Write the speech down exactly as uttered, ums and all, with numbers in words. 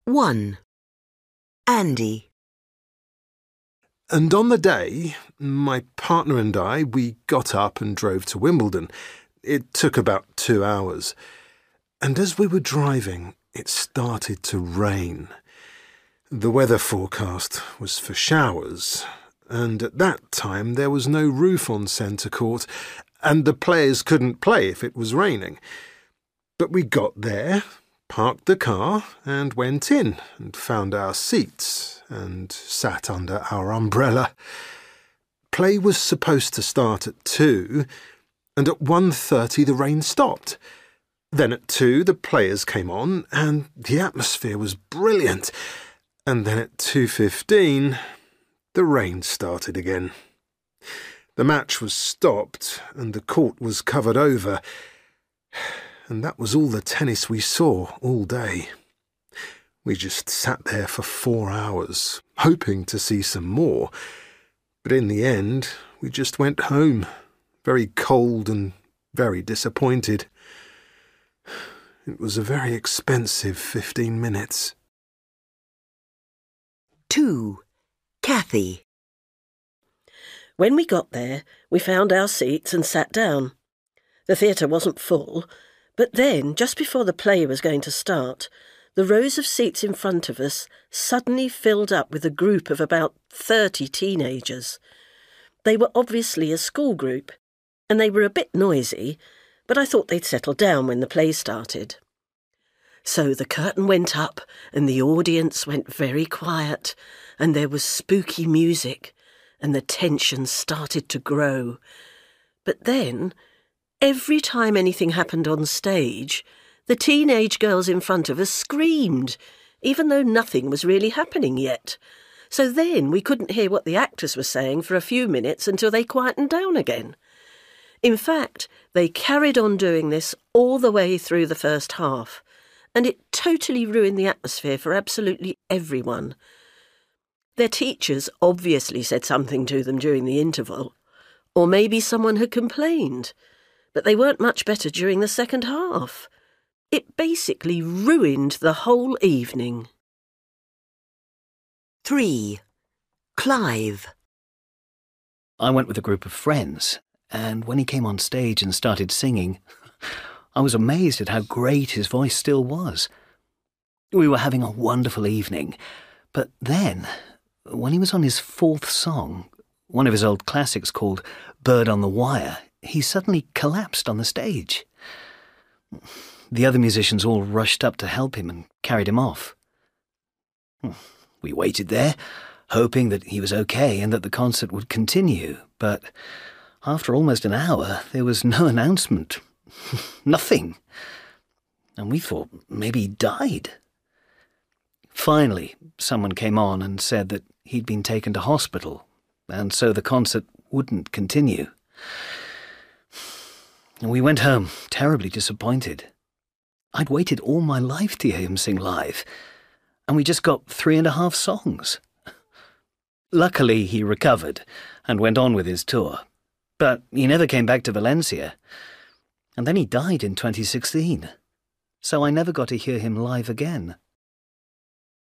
one. Andy. And on the day, my partner and I, we got up and drove to Wimbledon. It took about two hours. And as we were driving, it started to rain. The weather forecast was for showers, and at that time there was no roof on Centre Court, and the players couldn't play if it was raining. But we got there, parked the car, and went in, and found our seats, and sat under our umbrella. Play was supposed to start at two, and at one thirty the rain stopped. Then at two the players came on, and the atmosphere was brilliant. And then at two fifteen, the rain started again. The match was stopped, and the court was covered over. And that was all the tennis we saw all day. We just sat there for four hours, hoping to see some more. But in the end, we just went home, very cold and very disappointed. It was a very expensive fifteen minutes. two. Kathy. When we got there, we found our seats and sat down. The theatre wasn't full, but then, just before the play was going to start, the rows of seats in front of us suddenly filled up with a group of about thirty teenagers. They were obviously a school group, and they were a bit noisy, but I thought they'd settle down when the play started. So the curtain went up, and the audience went very quiet, and there was spooky music, and the tension started to grow. But then, every time anything happened on stage, the teenage girls in front of us screamed, even though nothing was really happening yet. So then we couldn't hear what the actors were saying for a few minutes until they quietened down again. In fact, they carried on doing this all the way through the first half, and it totally ruined the atmosphere for absolutely everyone. Their teachers obviously said something to them during the interval, or maybe someone had complained, but they weren't much better during the second half. It basically ruined the whole evening. three. Clive. I went with a group of friends, and when he came on stage and started singing, I was amazed at how great his voice still was. We were having a wonderful evening, but then, when he was on his fourth song, one of his old classics called Bird on the Wire, he suddenly collapsed on the stage. The other musicians all rushed up to help him and carried him off. We waited there, hoping that he was okay and that the concert would continue, but after almost an hour, there was no announcement. Nothing. And we thought maybe he died. Finally, someone came on and said that he'd been taken to hospital, and so the concert wouldn't continue. And we went home, terribly disappointed. I'd waited all my life to hear him sing live, and we just got three and a half songs. Luckily, he recovered and went on with his tour, but he never came back to Valencia. And then he died in twenty sixteen, so I never got to hear him live again.